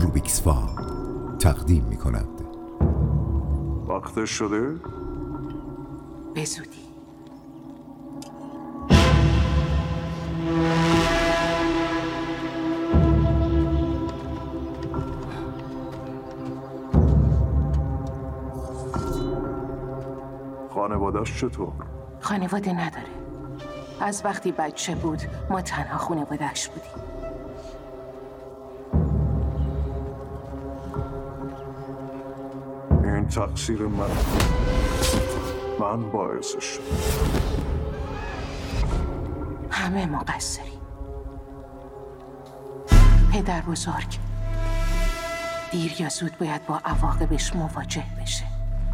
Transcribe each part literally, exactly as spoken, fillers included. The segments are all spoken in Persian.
روبیکس فا تقدیم می کند. وقتش شده؟ به زودی. خانواده‌اش چطور؟ خانواده نداره. از وقتی بچه بود ما تنها خانواده‌اش بودیم. این تقصیر من من باعثش شد. همه مقصریم. پدر بزرگ دیر یا زود باید با عواقبش مواجه بشه.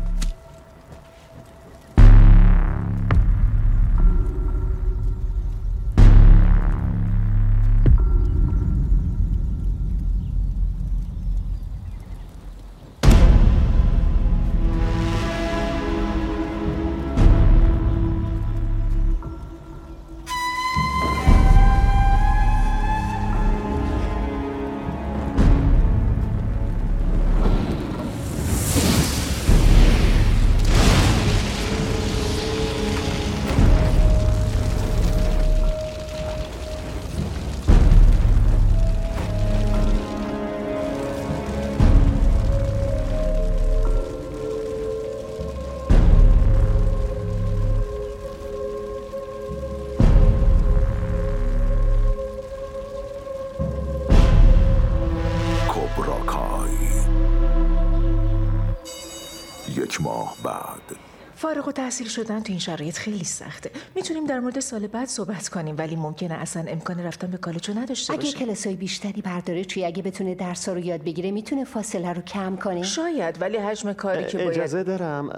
یک ماه بعد. فارغ التحصیل شدن تو این شرایط خیلی سخته. میتونیم در مورد سال بعد صحبت کنیم، ولی ممکنه اصلا امکان رفتن به کالج رو نداشته باشه. اگه کلاسای بیشتری برداره توی اگه بتونه درس‌ها رو یاد بگیره میتونه فاصله رو کم کنه. شاید، ولی حجم کاری که باید اجازه دارم.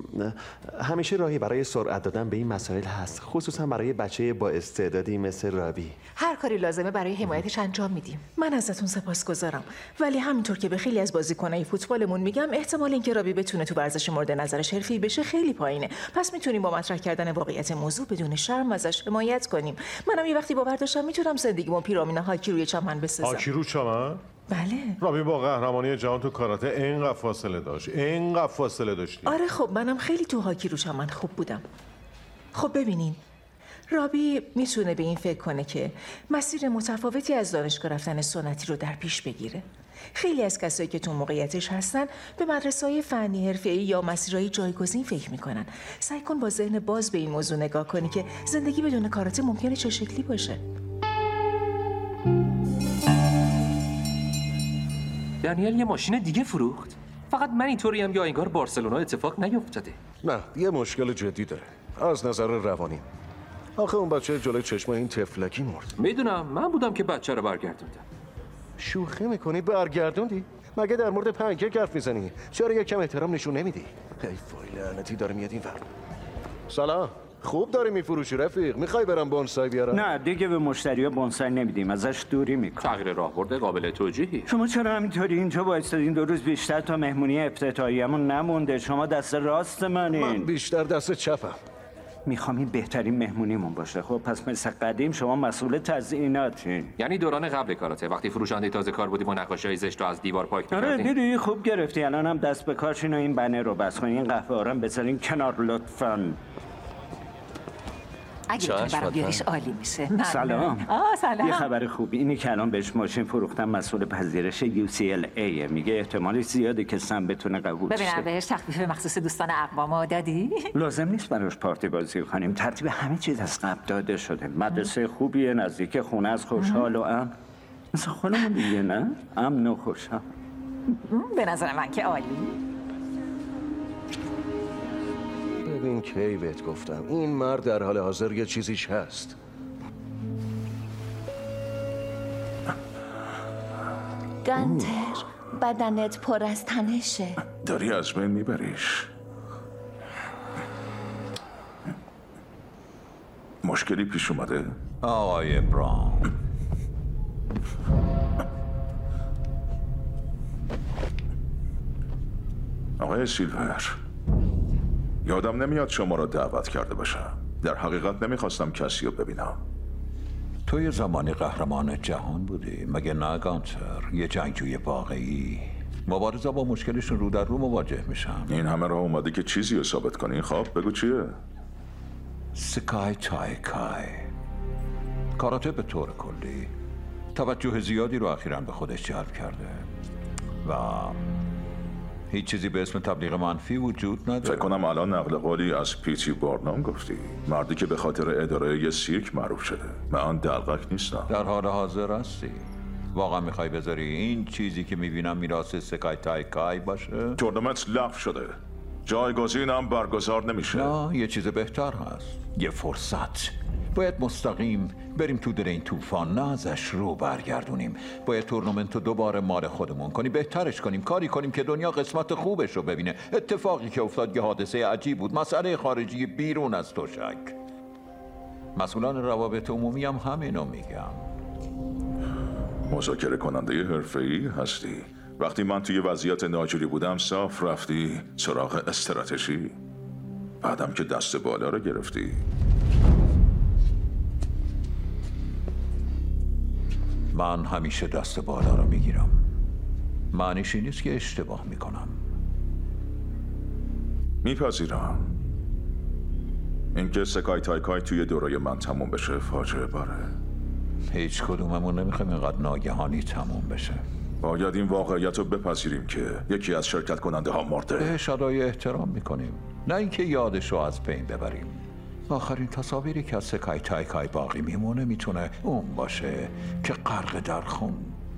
همیشه راهی برای سرعت دادن به این مسائل هست، خصوصا برای بچه با استعدادی مثل رابی. هر کاری لازمه برای حمایتش انجام میدیم. من ازتون سپاسگزارم، ولی همینطور که به خیلی از بازیکنای فوتبالمون میگم احتمال اینکه رابی بتونه تو ورزش مورد نظرش حرفه‌ای بشه خیلی پایینه. پس میتونیم با مطرح کردن واقعیت موضوع بدون شرم ازش حمایت کنیم. منم یه وقتی باور داشتم میتونم زندگیمو پیرامون هاکی روی چمن بسازم. هاکی رو چمن؟ بله. رابی با قهرمانی جهان تو کاراته اینقدر فاصله داشت، اینقدر فاصله داشتی. آره خب منم خیلی تو هاکی رو چمن خوب بودم. خب ببینین، رابی میتونه به این فکر کنه که مسیر متفاوتی از دانشگاه رفتن سنتی رو در پیش بگیره. خیلی از کسایی که تو موقعیتش هستن به مدرسه‌های فنی حرفه‌ای یا مسیرهای جایگزین فکر میکنن. سعی کن با ذهن باز به این موضوع نگاه کنی که زندگی بدون کاراته ممکنه چه شکلی باشه. دانیل یه ماشین دیگه فروخت. فقط من اینطوریم یا انگار بارسلونا اتفاق نیفتاده؟ نه، یه مشکل جدی داره از نظر روانی. آخه اون بچه جلوی چشم این تفلکی مرد. میدونم، من بودم که بچه رو برگردوندم. شوخی میکنی؟ برگردوندی؟ مگه در مورد پنکیک حرف میزنی؟ چرا یکم احترام نشون نمیدی؟ ای وای لعنتی داره میاد این ور. سلام، خوب داری میفروشی رفیق. میخوای برم بونسای بیارم؟ نه دیگه به مشتری‌ها بونسای نمیدیم، ازش دوری میکنیم. تغییر راهبرد قابل توجیهی. شما چرا همینطوری اینجا وایسادین؟ دو روز بیشتر تا مهمونی افتتاحیه‌مون نمونده. شما دست راست منین. من بیشتر دست چپم. میخوام این بهترین مهمونیمون باشه. خب پس مثل قدیم شما مسئول تزییناتین. یعنی دوران قبل کاراته وقتی فروشنده تازه کار بودیم و نقاشی‌های زشت رو از دیوار پاک می‌کردیم. آره دیدی خوب گرفتی. الانم دست به کارشین و این بنر رو بس کنین. این قهوه آرام بذارین کنار لطفاً. اگه بتونی برام بیاریش عالی میشه. سلام. آه سلام. یه خبر خوبی اینی که الان بهش ماشین فروختن مسئول پذیرش یو سی ال ای میگه احتمالش زیاده که سم بتونه قبول شه. ببینم بهش تخفیف مخصوص دوستان اقوامو دادی؟ لازم نیست براش پارتی بازی کنیم. ترتیب همه چیز از قبل داده شده. مدرسه خوبیه، نزدیک خونه، از خوشحال و امن. مثل خودمون دیگه نه؟ امن و خوشحال. به نظر من که عالی. ببین کی بهت گفتم این مرد در حال حاضر یه چیزیش هست. گانتر، بدنت پر از تنشه. داری از بین میبریش. مشکلی پیش اومده؟ آقای براون، آقای سیلور، یادم نمیاد شما را دعوت کرده باشم. در حقیقت نمیخواستم کسی رو ببینم. تو یه زمانی قهرمان جهان بودی مگه نه گانتر؟ یه جنگجوی واقعی. مبارزا با مشکلشون رو در رو مواجه میشن. این همه راه اومده که چیزی رو ثابت کنی. خب بگو چیه؟ سکای تای کای. کاراته به طور کلی توجه زیادی رو اخیراً به خودش جلب کرده و هیچ چیزی به اسم تبلیغ منفی وجود نداره. فکر کنم الان نقل قولی از پیتی بارنام گفتی، مردی که به خاطر اداره یه سیرک معروف شده. من آن دلقک نیستم. در حال حاضر هستی؟ واقعا میخوای بذاری این چیزی که میبینم میراث سکای تای کای باشه؟ تورنمنت لغو شده، جایگزینم برگزار نمیشه. نه، یه چیز بهتر هست. یه فرصت. باید مستقیم بریم تو در این طوفان، نه ازش رو برگردونیم. باید تورنمنت رو دوباره مال خودمون کنیم، بهترش کنیم، کاری کنیم که دنیا قسمت خوبش رو ببینه. اتفاقی که افتاد یه حادثه عجیب بود، مسئله خارجی بیرون از تشک. مسئولان روابط عمومی هم همینو میگم. مذاکره کننده حرفه‌ای هستی. وقتی من توی وضعیت ناجوری بودم صاف رفتی سراغ استراتژی، بعدم که دست بالا رو گرفتی. من همیشه دست بالا رو میگیرم. معنیش این نیست که اشتباه میکنم. میپذیرم. اینکه سکای تایکای توی دورای من تموم بشه فاجعه باره. هیچ کدوممون نمیخوایم اینقدر ناگهانی تموم بشه. باید این واقعیت رو بپذیریم که یکی از شرکت کننده ها مرده. بهش ادای احترام میکنیم، نه اینکه یادش رو از بین ببریم. آخرین تصاویری که از سکای تایکای باقی میمونه میتونه اون باشه که غرق در خون،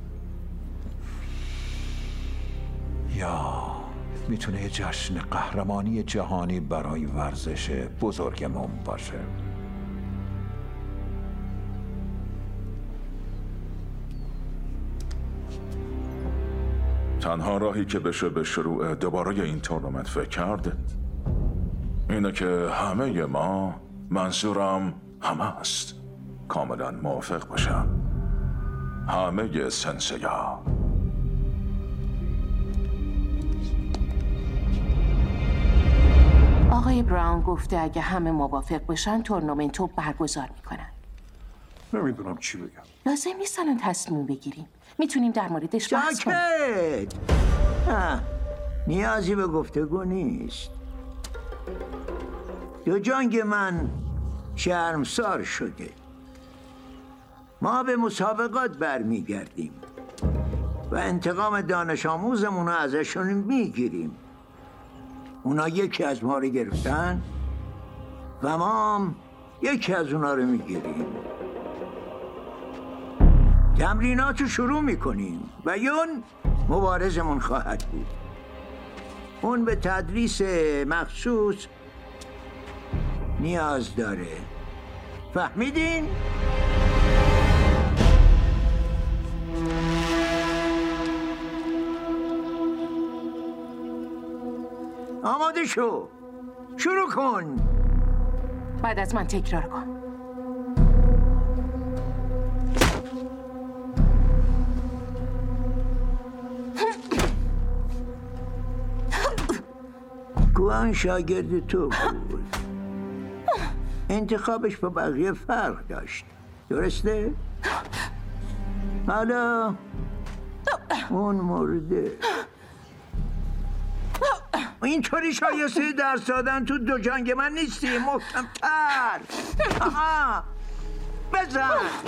یا میتونه یه جشن قهرمانی جهانی برای ورزش بزرگمون باشه. تنها راهی که بشه به شروع دوباره این تورنمنت فکر کرد اینه که همه ما، منظورم همه است، کاملا موافق باشن. همه سنسیا. آقای براون گفته اگه همه موافق بشن تورنمنت رو برگزار میکنن. نمیدونم چی بگم. لازم نیست الان تصمیم بگیریم. میتونیم در موردش بحث کنیم. ساکت! نیازی به گفتگو نیست. دو جنگ من شرمسار شده. ما به مسابقات برمیگردیم و انتقام دانش آموزمون رو ازشون میگیریم. اونا یکی از ما رو گرفتن و ما هم یکی از اونا رو میگیریم. تمرینات رو شروع میکنیم و یون مبارزمون خواهد بود. اون به تدریس مخصوص نیاز داره. فهمیدین؟ آماده شو. شروع کن. بعد از من تکرار کن. کوهان شاگرد تو بود. انتخابش با بقیه فرق داشت. درسته؟ حالا اون مرده. اینطوری شایسته درس دادن تو دو جنگ من نیستی. محکم‌تر. آها. بزن.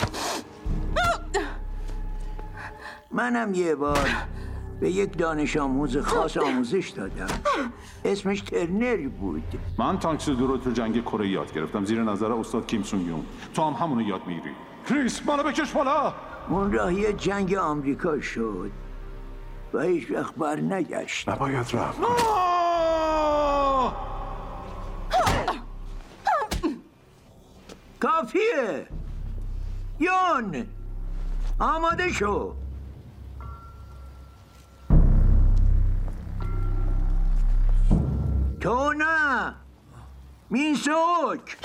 منم یه بار به یک دانش آموز خاص آموزش دادم. اسمش ترنر بود. من تانکسودو رو تو جنگ کره یاد گرفتم زیر نظر استاد کیم سون یون. تو هم همونو یاد میگیری. کریس منو بکش بالا. اون راهی جنگ آمریکا شد و هیچ وقت بر نگشت. نباید رفت. کافیه. یون آماده شو. تو نه میسوک.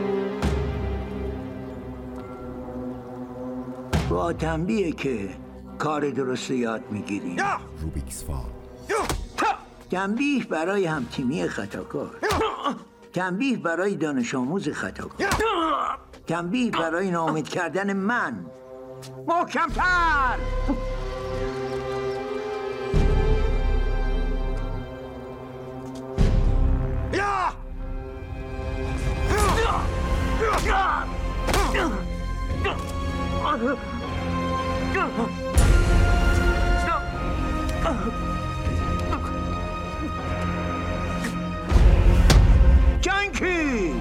با تنبیه که کار درست یاد میگیریم. روبیکس فال. تنبیه برای همتیمی خطاکار. تنبیه برای دانش آموز خطاکار. تنبیه برای ناامید کردن من. محکم‌تر. جانکی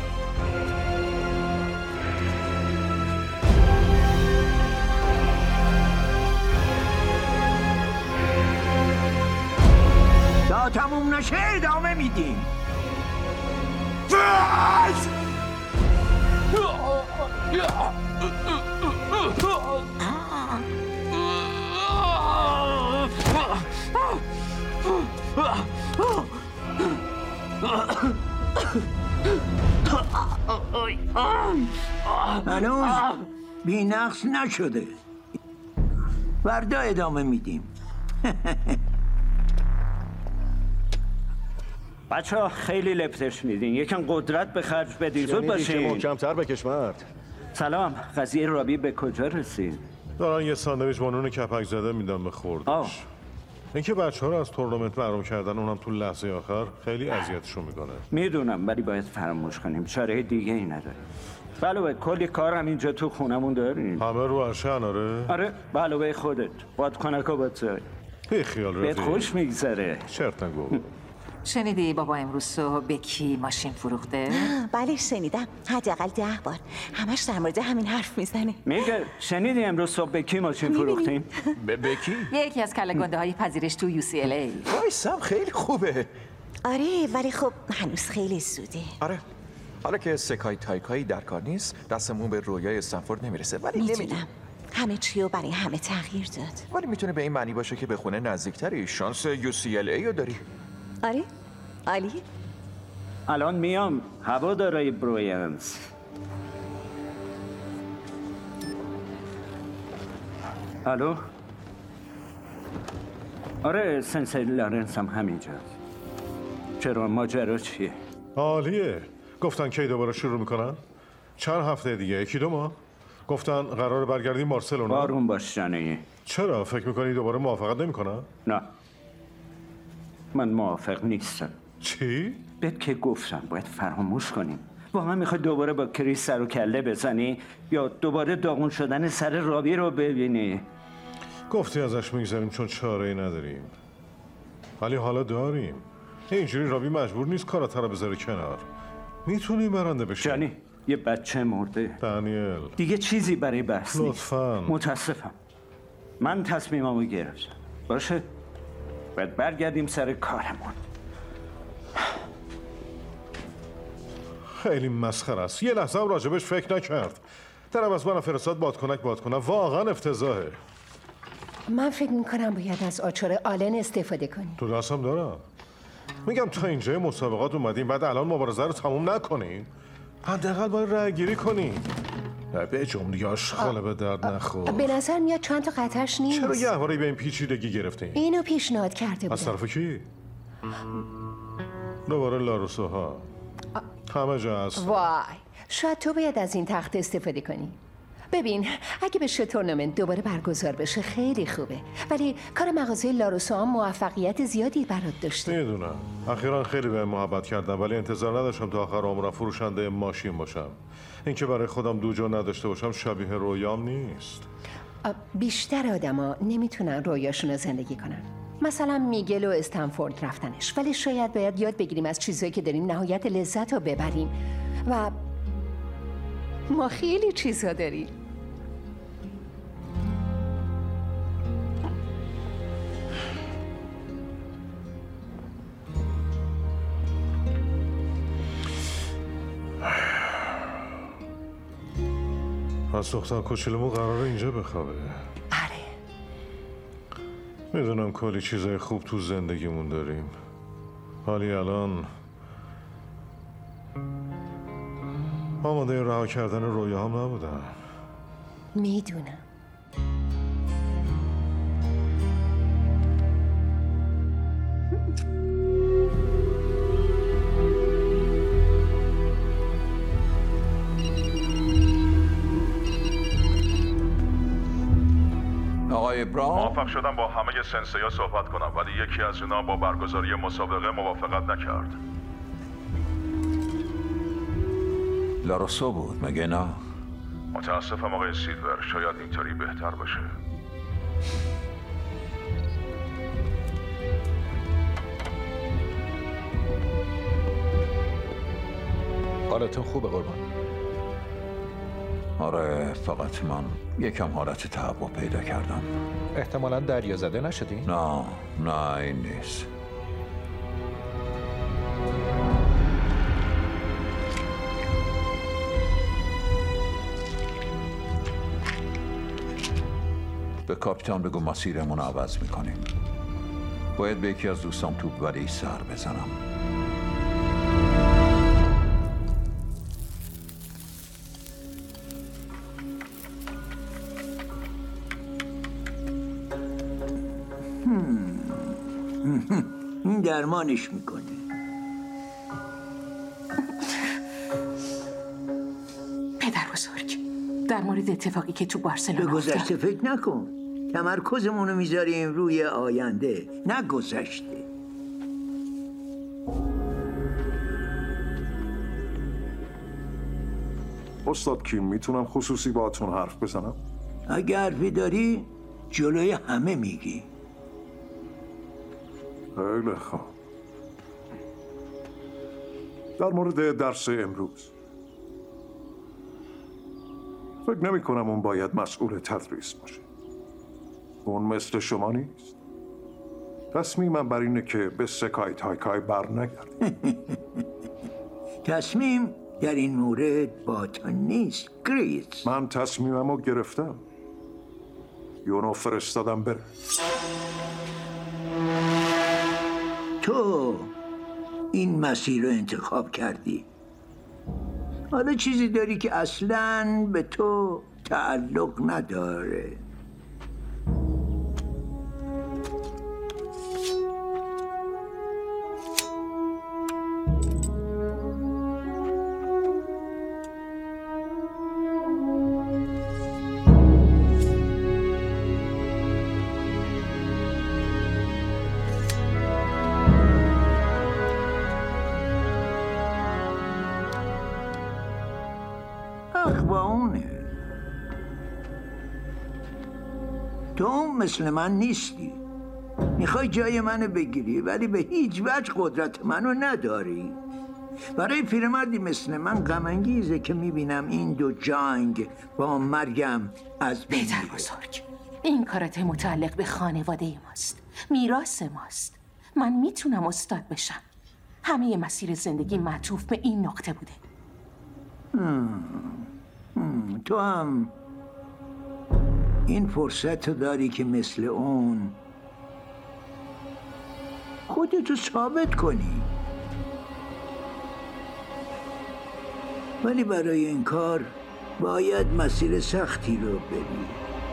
تا تموم نشه ادامه میدیم. هنوز بی نقص نشده. فردا ادامه میدیم. بچه ها خیلی لپتش میدین، یکم قدرت به خرج بدین. زود باشین. محکم‌تر بکش مرد. سلام، قضیه رابی به کجا رسید؟ دارن یه ساندویچ با نون کپک زده میدم به خوردش. اینکه بچه ها رو از تورنمنت محروم کردن، اونم تو لحظه آخر، خیلی اذیتشون میکنه. میدونم، ولی باید فراموش کنیم، چاره دیگه ای نداریم. علاوه کلی کار هم اینجا تو خونمون داریم. همه رو عرشن. آره آره به علاوه خودت بادکنک و بادزای. بی خیال رفیق. بهت خوش میگذره. چرت نگو. شنیدی بابا امروز صبح بکی ماشین فروخته؟ بله شنیدم، حداقل ده بار. همش در مورد همین حرف میزنه. میگه شنیدی امروز صبح بکی ماشین فروختیم؟ به بکی؟ یکی از کله گنده های پذیرش تو یو سی ال ای. وایسم خیلی خوبه. آره ولی خب هنوز خیلی زوده. آره حالا که سکای تایکایی در کار نیست، دستمون به رویای استنفورد نمیرسه. ولی میدونم همه چیو برای همه تغییر داد. ولی میتونه به این معنی باشه که به خونه نزدیکتری. شانس یو سی ال ای رو داری. آره عالی. الان میام هوادارای بروینز. الو. آره سنسای لارنس هم همینجاست. چرا ماجرا چیه؟ عالیه. گفتن کی دوباره شروع میکنن؟ چند هفته دیگه؟ یکی دو ماه؟ گفتن قرار برگردیم بارسلونا. بارون باش جانه. چرا؟ فکر میکنی دوباره موافقت نمیکنن؟ نه من موافق نیستم. چی؟ بهت که گفتم باید فراموش کنیم. واقعا میخوای دوباره با کریس سر و کله بزنی یا دوباره داغون شدن سر رابی رو ببینی؟ گفتی ازش میگذاریم چون چاره ای نداریم، ولی حالا داریم. اینجوری رابی مجبور نیست کارات رو بذاره کنار. میتونی برنده بشی. جانی یه بچه مرده. دانیل دیگه چیزی برای بحث نیست. لطفاً. متاسفم. من تصمیممو گرفتم. باشه باید برگردیم سر کارمون. خیلی مسخره است. یه لحظه هم راجبش فکر نکرد. درم از من فرستاد بادکنک بادکنک. واقعا افتضاحه. من فکر میکنم باید از آچار آلن استفاده کنیم. تو دستم دارم. میگم تا اینجای مسابقات اومدیم، بعد الان مبارزه رو تموم نکنیم. حداقل باید رای گیری کنیم. به جمله آشغاله به درد نخور. به نظر میاد چند تا قطعش نیست. چرا یه احواری به این پیچیدگی گرفتیم؟ اینو پیشنهاد کرده بودم. از طرف کی؟ دوباره لاروسوها. همه جا هست. وای شاید تو باید از این تخت استفاده کنی. ببین اگه بشه تورنمنت دوباره برگزار بشه خیلی خوبه، ولی کار مغازه لاروسو هم موفقیت زیادی برات داشته. میدونم اخیرا خیلی به محبت کردم، ولی انتظار نداشتم تا آخر عمرم فروشنده ماشین باشم. اینکه برای خودم دوجا نداشته باشم شبیه رویام نیست. بیشتر آدما نمیتونن رویاشون رو زندگی کنن. مثلا میگل و استنفورد رفتنش، ولی شاید باید یاد بگیریم از چیزایی که داریم نهایت لذت رو ببریم و ما خیلی چیزا داریم. پس دختر کوچولومون قراره اینجا بخوابه. آره میدونم کلی چیزای خوب تو زندگیمون داریم، ولی الان آماده رها کردن رویاهام نبودم. میدونم. براون؟ موفق شدم با همه سنسیا صحبت کنم ولی یکی از اونا با برگزاری مسابقه موافقت نکرد. لاروسو بود مگه نه؟ متاسفم آقای سیلور، شاید اینطوری بهتر باشه. حالتون خوبه قربان؟ آره، فقط من یکم حالت تهوع پیدا کردم. احتمالاً دریا زده نشدی؟ نه نه این نیست. به کاپیتان بگو مسیرمون عوض میکنیم. باید به یکی از دوستام توپ ولی سر بزنم. این درمانش میکنه. پدر بزرگ، در مورد اتفاقی که تو بارسلونا به گذشته افتاد. فکر نکن. تمرکزمونو میذاریم روی آینده، نه گذشته. استاد کیم، میتونم خصوصی باهاتون حرف بزنم؟ اگه حرفی داری جلوی همه میگی. خیلی خوب. در مورد درس امروز فکر نمی کنم اون باید مسئول تدریس باشه. اون مثل شما نیست. تصمیمم بر اینه که به سکای تایکای بر نگرد. تصمیم در این مورد با تو نیست کریس. من تصمیممو گرفتم. یونو فرستادم بره. تو این مسیر رو انتخاب کردی. حالا چیزی داری که اصلاً به تو تعلق نداره. تو مثل من نیستی. میخوای جای منو بگیری ولی به هیچ وجه قدرت منو نداری. برای پیرمردی مثل من غم انگیزه که میبینم این دو جنگ با مرگم از بین میره. پدر بزرگ، این کارت متعلق به خانواده ماست، میراث ماست. من میتونم استاد بشم. همه مسیر زندگی معطوف به این نقطه بوده. هم. هم. تو هم این فرصت رو داری که مثل اون خودتو ثابت کنی. ولی برای این کار باید مسیر سختی رو بری.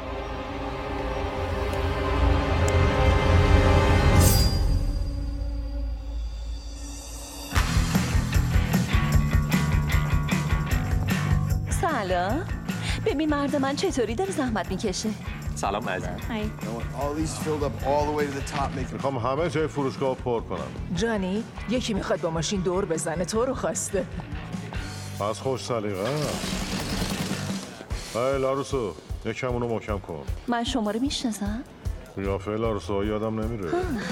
سلام. ببین مرد من چطوری داره زحمت میکشه. سلام عزیز. میخوام همه جای فروشگاه پر کنم. جانی، یکی میخواد با ماشین دور بزنه، تو رو خواسته. پس خوش سلیقه. ای لاروسو، یکم اونو محکم کن. من شما رو میشناسم؟ قیافه لاروسو یادم نمیره.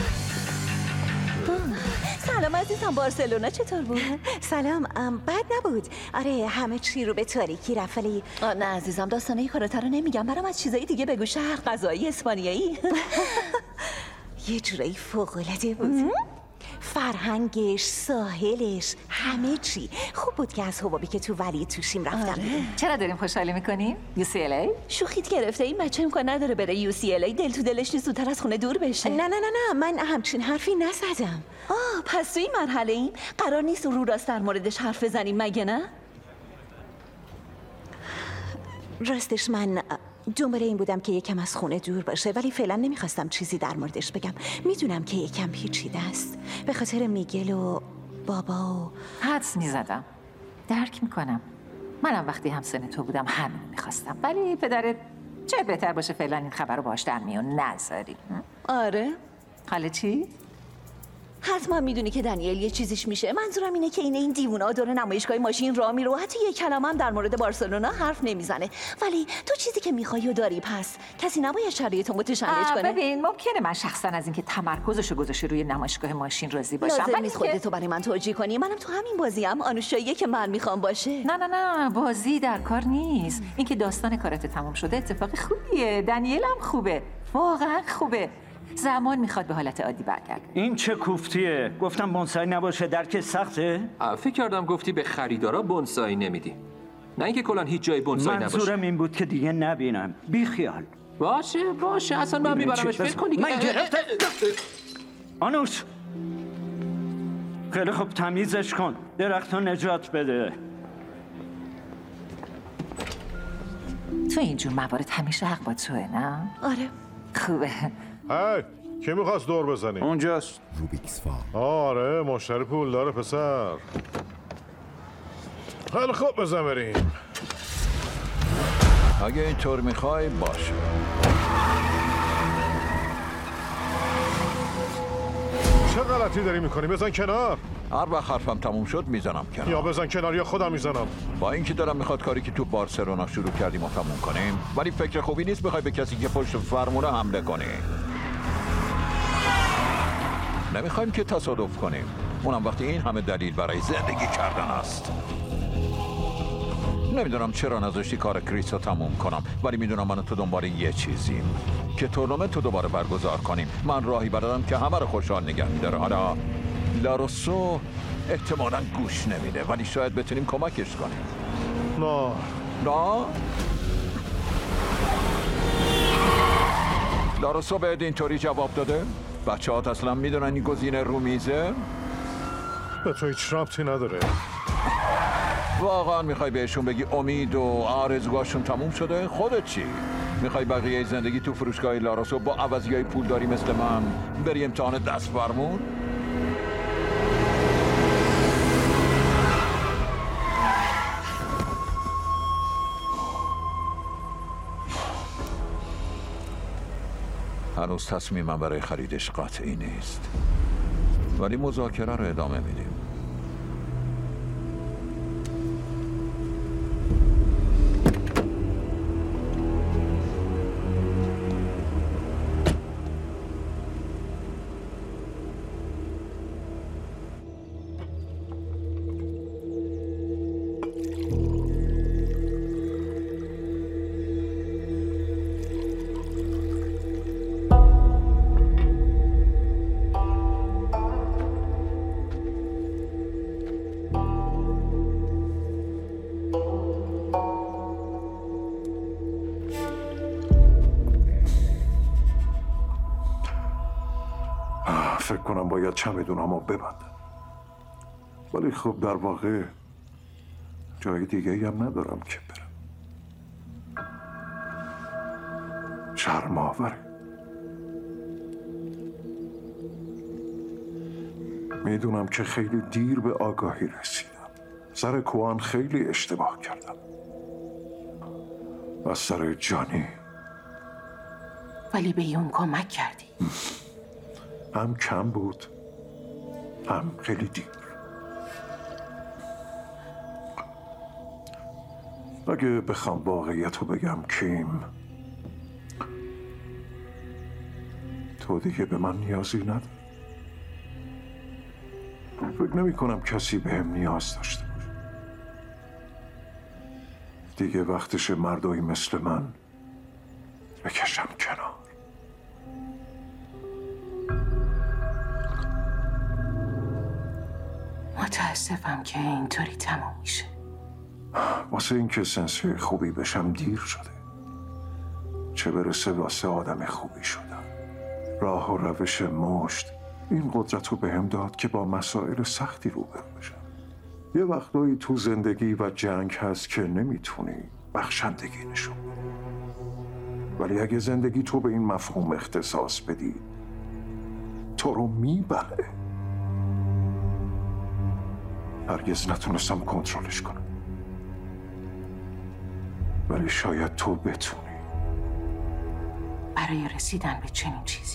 سلام عزیزم، بارسلونا چطور بود؟ سلام، بد نبود. آره همه چی رو به تاریکی رفت ولی نه عزیزم، داستانه این کارتا رو نمیگم. برام از چیزایی دیگه بگو. شهر، غذایی، اسپانیایی. یه جورایی فوق‌العاده بود. فرهنگش، ساحلش، همه چی خوب بود که از حبابی که تو ولی توشیم رفتم. آره. چرا داریم خوشحالی میکنیم؟ یو سی ال ای؟ شوخیت گرفته. این بچه امکان نداره بره یو سی ال ای. دل تو دلش نیست زودتر از خونه دور بشه. نه نه نه نه، من همچین حرفی نزدم. آه پس تو این مرحله این قرار نیست رو راست در موردش حرف بزنیم مگه نه؟ راستش من دنبال این بودم که یکم از خونه دور باشه ولی فعلا نمیخواستم چیزی در موردش بگم. میدونم که یکم پیچیده است به خاطر میگل و بابا و حدس میزدم. درک میکنم. منم وقتی همسن تو بودم همین میخواستم ولی پدرت چه بهتر باشه فعلا این خبر رو باش در میون نذاری. آره حالا چی؟ حتما میدونی که دنیل یه چیزیش میشه. منظورم اینه که این این دیوونا دور نمایشگاه ماشین راه میره و حتی یه کلمه هم در مورد بارسلونا حرف نمیزنه. ولی تو چیزی که میخوای و داری، پس کسی نباید شرایطو متشنج کنه. ببین ممکنه من شخصا از اینکه تمرکزشو گذاشته روی نمایشگاه ماشین راضی باشم، لازم ولی نیست که- خودتو برای من توجیه کنی. منم تو همین بازی ام آنوشاییه که من میخوام باشه. نه نه نه بازی در کار نیست. اینکه داستان کارت تموم شده اتفاق خوبیه. دنیل هم خوبه، واقعا خوبه. زمان میخواد به حالت عادی برگرده. این چه کوفتیه؟ گفتم بونسای نباشه درک سخته؟ فکر کردم گفتی به خریدارا بونسایی نمیدی، نه اینکه کلا هیچ جای بونسایی نباشه. منظورم این بود که دیگه نبینم. بی خیال. باشه باشه اصلا من میبرمش. فکر کن دیگه. من گرفته. آنوش خیلی خوب تمیزش کن، درختو نجات بده. تو اینجور موارد همیشه حق با توه نه؟ آره خوبه. هی کی میخواست دور بزنی؟ اونجاست. روبیکس فال. آره مشتری پول داره پسر. خیلی خوب بزن بریم. اگه اینطور میخوای باشه. چه غلطی داری میکنی؟ بزن کنار. هر وقت حرفم تموم شد میزنم کنار. یا بزن کنار یا خودم میزنم. با اینکه دارم میخواد کاری که تو بارسلونا شروع کردیم و تموم کنیم، ولی فکر خوبی نیست بخوای به کسی که پشت فرمونه حمله کنی. نمیخوایم که تصادف کنیم، اونم وقتی این همه دلیل برای زندگی کردن است. نمیدونم چرا نذاشتی کار کریس رو تموم کنم، ولی میدونم من و تو دنبال یه چیزیم که تورنمنت رو دوباره برگزار کنیم. من راهی بردم که همه رو خوشحال نگه میداره. حالا لاروسو احتمالاً گوش نمیده، ولی شاید بتونیم کمکش کنیم. نه نه لاروسو بهت اینطوری جواب داده؟ بچه هات اصلا میدونن این گزینه رو میزه؟ به تو هیچ ربطی نداره. واقعا میخوای بهشون بگی امید و آرزوهاشون تموم شده؟ خودت چی؟ میخوای بقیه زندگی تو فروشگاه لاروسو با عوضیای پولداری مثل من بری امتحان دست فرمون؟ هنوز تصمیمم برای خریدش قطعی نیست، ولی مذاکره رو ادامه میدیم. فکر کنم باید چمدونامو ببندم، ولی خب در واقع جای دیگه هم ندارم که برم. شرم آوره. میدونم که خیلی دیر به آگاهی رسیدم. سر کوان خیلی اشتباه کردم. و سر جانی ولی به اون کمک کردی. هم کم بود هم خیلی دیر. اگه بخوام واقعیت رو بگم کیم، تو دیگه به من نیازی نداری. فکر نمی کنم کسی به هم نیاز داشته باشه. دیگه وقتش مردایی مثل من بکشم کنار. متاسفم که اینطوری تموم میشه. واسه اینکه سنسوی خوبی بشم دیر شده، چه برسه واسه آدم خوبی شدم. راه و روش مشت این قدرت رو بهم داد که با مسائل سختی روبرو بشم. یه وقتایی تو زندگی و جنگ هست که نمیتونی بخشندگی نشون بدی، ولی اگه زندگی تو به این مفهوم اختصاص بدی تو رو میبره. هرگز نتونستم کنترلش کنم، ولی شاید تو بتونی. برای رسیدن به چنین چیزی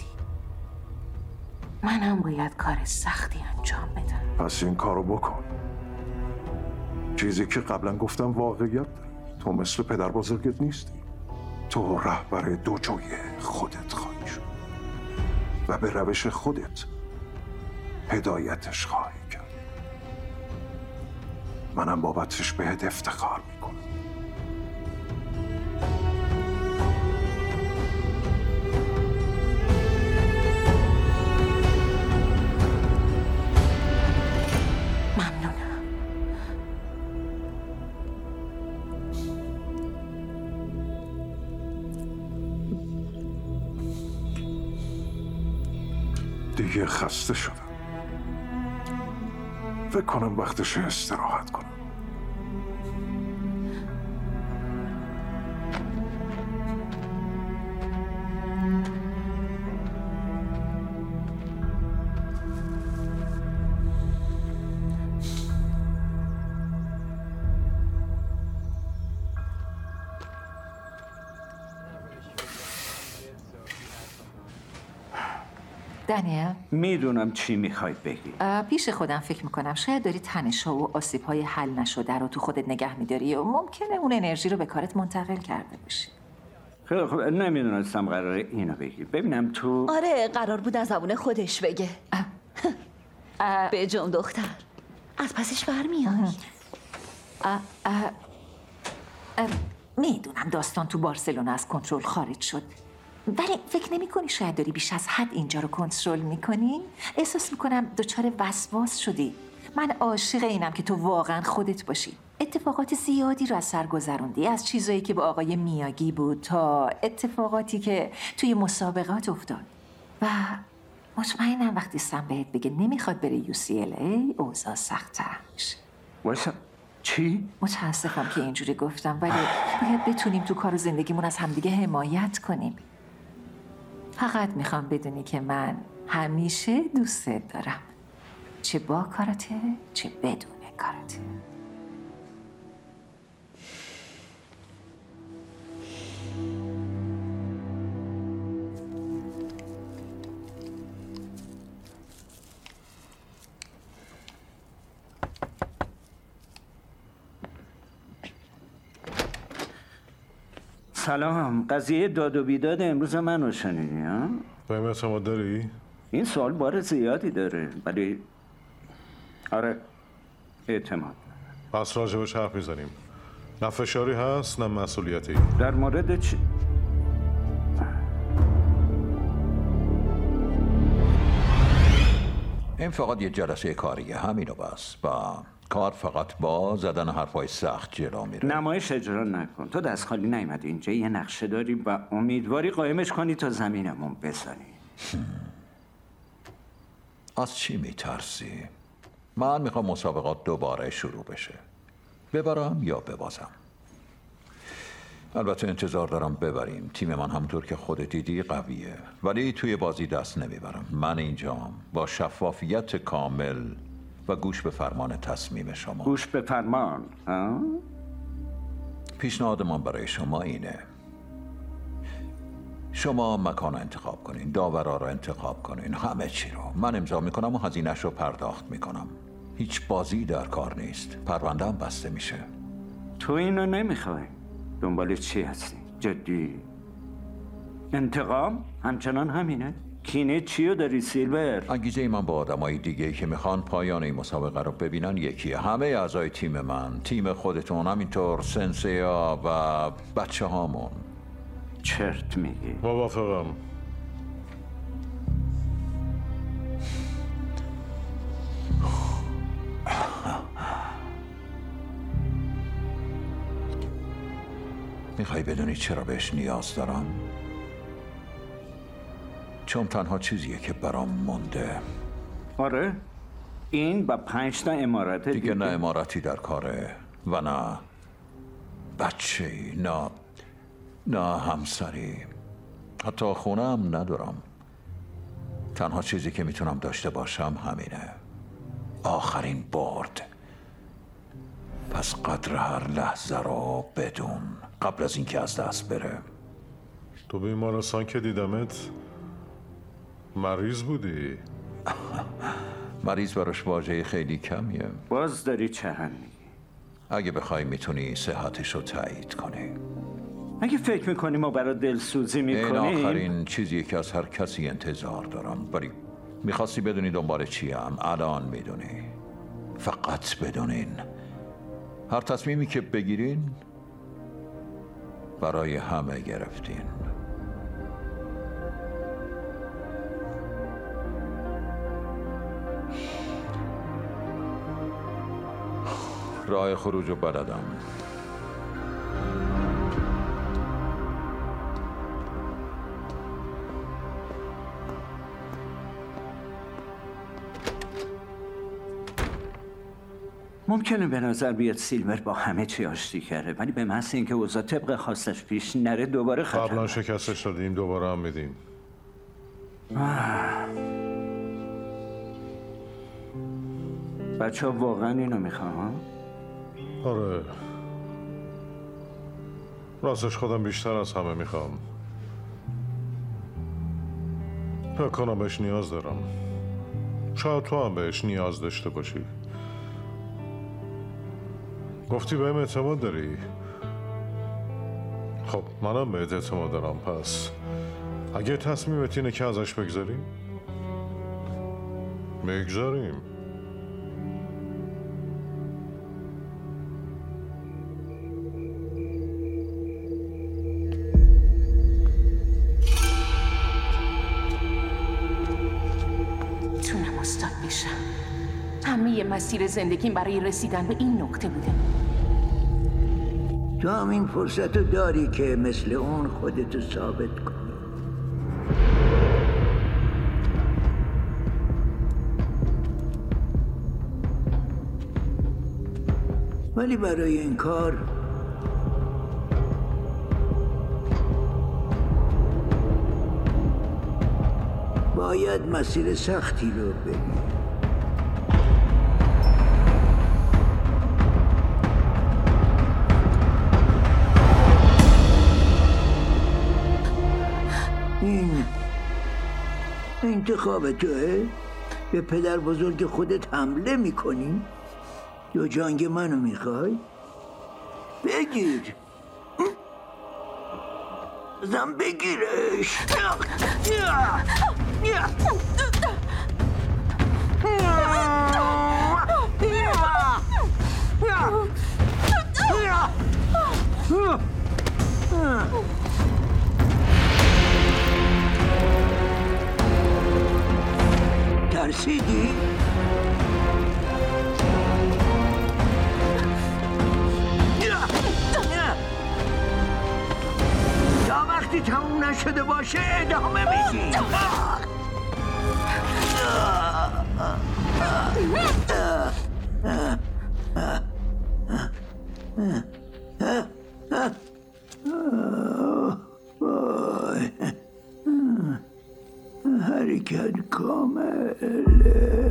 منم باید کار سختی انجام بدم. پس این کارو بکن. چیزی که قبلا گفتم واقعیت داره. تو مثل پدر بزرگت نیستی. تو رهبر دوجوی خودت خواهی شد و به روش خودت هدایتش خواهی کرد. منم بابتش بهت افتخار میکنم. دیگه خسته شدم. فکر کنم وقتش استراحت کنم. دنیل، میدونم چی میخوای بگی. پیش خودم فکر میکنم شاید داری تنش‌ها و آسیب‌های حل نشده رو تو خودت نگه میداری و ممکنه اون انرژی رو به کارت منتقل کرده باشی. خیلی خوب، نمیدونستم قراره اینو بگی. ببینم تو... آره، قرار بود از زبون خودش بگه. به جون دختر، از پسش برمیای. میدونم داستان تو بارسلونا از کنترل خارج شد، ولی فکر نمی کنی شاید داری بیش از حد اینجا رو کنترل میکنی؟ احساس میکنم دچار وسواس شدی. من عاشق اینم که تو واقعا خودت باشی. اتفاقات زیادی رو از سر گذروندی، از چیزایی که با آقای میاگی بود تا اتفاقاتی که توی مسابقات افتاد. و مطمئنم وقتی سم بهت بگه نمیخواد بره یو سی ال ای اوضاع سخت‌تر میشه. واسه چی؟ متاسفم که اینجوری گفتم، ولی باید بتونیم تو کار و زندگیمون از همدیگه حمایت کنیم. فقط میخوام بدونی که من همیشه دوستت دارم، چه با کارته چه بدون کارته. سلام، قضیه داد و بیداد امروز منو شنیدی ها؟ بهم اعتماد داری؟ این سوال بار زیادی داره، ولی آره اعتماد. پس راجبش حرف میزنیم. نه فشاری هست نه مسئولیتی. در مورد چی؟ این فقط یه جلسه کاریه، همینو بس. با کار فقط با زدن حرفای سخت جلو میره. نمایش اجرا نکن. تو دست خالی نیومدی اینجا، یه نقشه داری و امیدواری قایمش کنی تا زمینمون بزنی. از چی میترسی؟ من میخوام مسابقات دوباره شروع بشه. ببرم یا ببازم. البته انتظار دارم ببریم. تیم من همونطور که خودت دیدی قویه، ولی توی بازی دست نمیبرم. من اینجام با شفافیت کامل و گوش به فرمان تصمیم شما. گوش به فرمان؟ ها؟ پیشنهاد من برای شما اینه: شما مکان رو انتخاب کنین، داورا رو انتخاب کنین، همه چی رو. من امضا میکنم و هزینه‌اش رو پرداخت میکنم. هیچ بازی در کار نیست. پرونده هم بسته میشه. تو اینو نمیخوای؟ دنبال چی هستی؟ جدی؟ انتقام؟ همچنان همینه؟ کینه چیو داری سیلور؟ انگیزه من با آدمای دیگه که میخوان پایان این مسابقه رو ببینن یکیه. همه اعضای تیم من، تیم خودتون، همینطور سنسیا و بچه هامون. چرت میگی؟ موافقم. میخوای بدونی چرا بهش نیاز دارم؟ چون تنها چیزیه که برام مونده. آره؟ این با پنج تا امارت دیگه, دیگه نه امارتی در کاره و نه بچه‌ای، نه نه همسری، حتی خونه هم ندارم. تنها چیزی که میتونم داشته باشم همینه، آخرین برد. پس قدر هر لحظه رو بدون، قبل از اینکه از دست بره. تو بیمارستان که دیدمت مریض بودی. مریض براش واژه خیلی کمیه. باز داری چرند میگی؟ اگه بخوای میتونی صحتش رو تایید کنی. اگه فکر میکنی ما برای دلسوزی میکنیم، این آخرین چیزیه که از هر کسی انتظار دارم. ولی میخواستی بدونی دنبال چیم، الان میدونی. فقط بدونین هر تصمیمی که بگیرین برای همه گرفتین. راه خروج رو بلدم. ممکنه به نظر بیاد سیلور با همه چی آشتی کرده، ولی به محض اینکه اوضاع طبق خواستش پیش نره دوباره خطر. قبلا شکستش دادیم، دوباره هم میدیم. بچه ها واقعا اینو میخوام؟ آره، راستش خودم بیشتر از همه میخوام. فکر کنم بهش نیاز دارم. شاید تو هم بهش نیاز داشته باشی. گفتی بهم اعتماد داری؟ خب منم بهت اعتماد دارم. پس اگه تصمیمت اینه که ازش بگذاریم بگذاریم. تونم استاد بشم. همه مسیر زندگیم برای رسیدن به این نقطه بوده. تو هم این فرصت رو داری که مثل اون خودتو ثابت کنی. ولی برای این کار باید مسیر سختی رو بری. این انتخاب توه؟ به پدر بزرگ خودت حمله میکنی؟ یا جنگ منو میخوای؟ بگیر بزن بگیرش. ترسیدی؟ تا وقتی تموم نشده باشه ادامه میدی. حرکت کامله.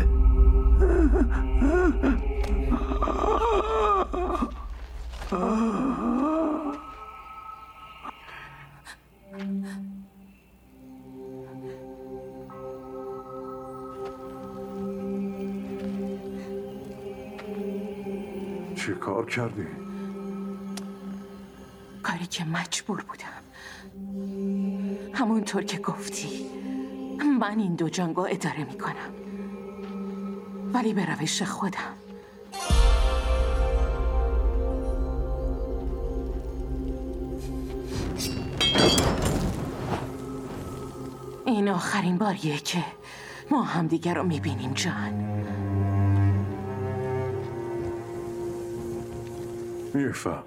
چی کار کردی؟ کاری که مجبور بودم. همونطور که گفتی من این دو جنگو اداره میکنم، ولی به روش خودم. این آخرین باریه که ما همدیگر رو میبینیم جان. میفهمم.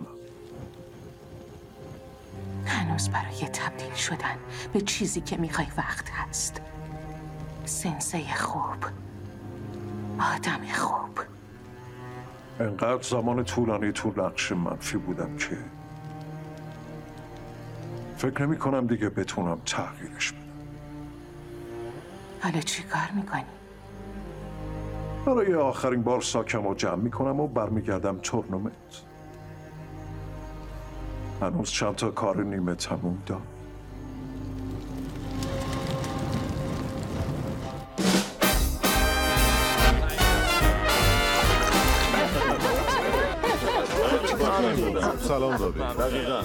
هنوز برای تبدیل شدن به چیزی که میخوای وقت هست. سنسه خوب، آدم خوب. انقدر زمان طولانی تو نقش منفی بودم که فکر نمی کنم دیگه بتونم تغییرش بدم. حالا چی کار میکنی؟ برای آخرین بار ساکم رو جمع میکنم و برمیگردم تورنمنت. هنوز چند تا کار نیمه تموم دارم. سلام رابی. دقیقاً.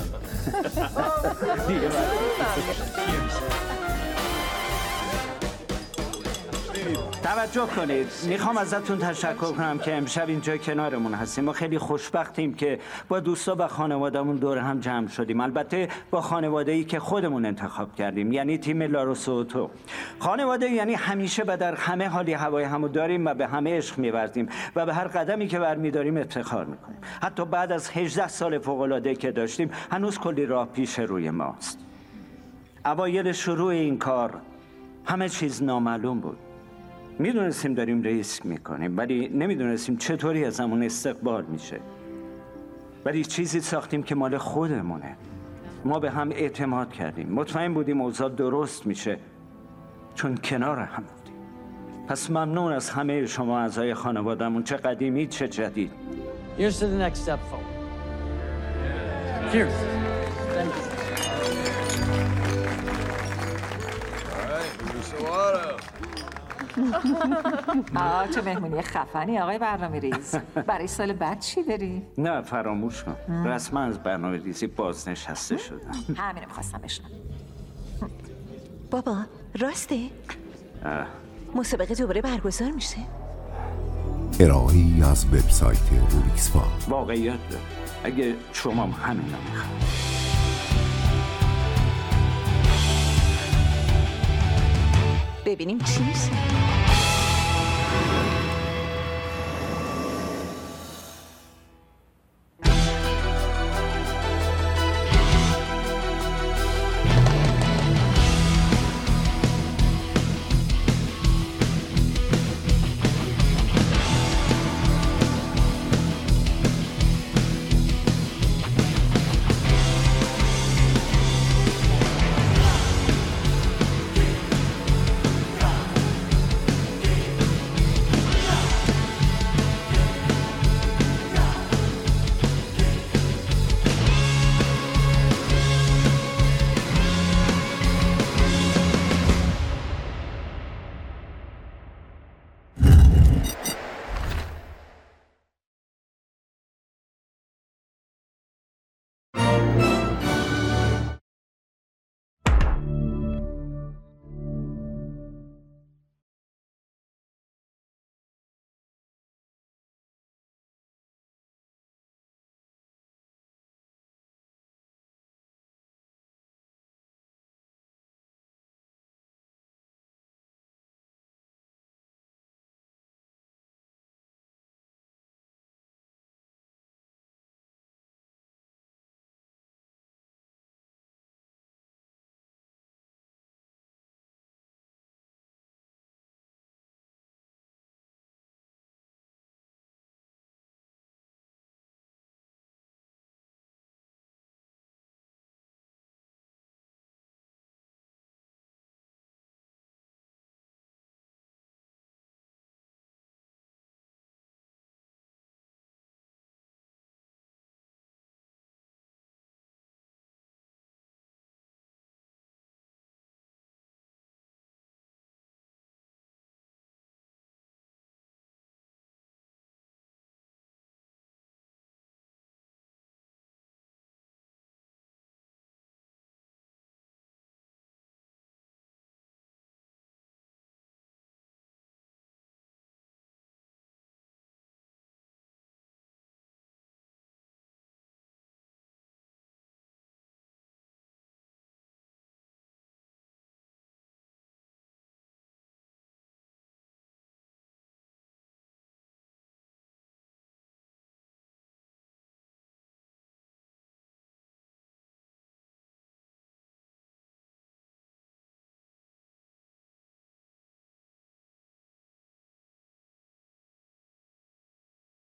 توجه کنید، میخوام ازتون تشکر کنم که امشب اینجا کنارمون هستیم. ما خیلی خوشبختیم که با دوستا و خانوادهمون دور هم جمع شدیم، البته با خانواده‌ای که خودمون انتخاب کردیم، یعنی تیم لاروسوتو. خانواده یعنی همیشه و در همه حالی هوای همو داریم و به همه عشق می‌ورزیم و به هر قدمی که برمی‌داریم افتخار می‌کنیم. حتی بعد از هجده سال فوق‌العاده که داشتیم، هنوز کلی راه پیش روی ماست. اوایل شروع این کار همه چیز نامعلوم بود. میدونستیم داریم ریسک میکنیم، ولی نمیدونستیم چطوری از همون استقبال میشه. ولی چیزی ساختیم که مال خودمونه. ما به هم اعتماد کردیم، مطمئن بودیم اوضاع درست میشه، چون کنار هم بودیم. پس ممنون از همه شما اعضای خانواده‌مون، چه قدیمی چه جدید. Here's to the next step forward. Cheers. آه چه مهمونی خفنی آقای برنامه ریز. برای سال بعد چی داری؟ نه فراموش کن، رسما از برنامه ریزی بازنشسته شدم. همینو میخواستم بشنم. بابا راسته؟ اه. مسابقه دوباره برگزار میشه؟ ارائه‌ای از وبسایت اوریکسفا. واقعیت داره. اگه شما همینو میخواید. ببینیم چی میشه.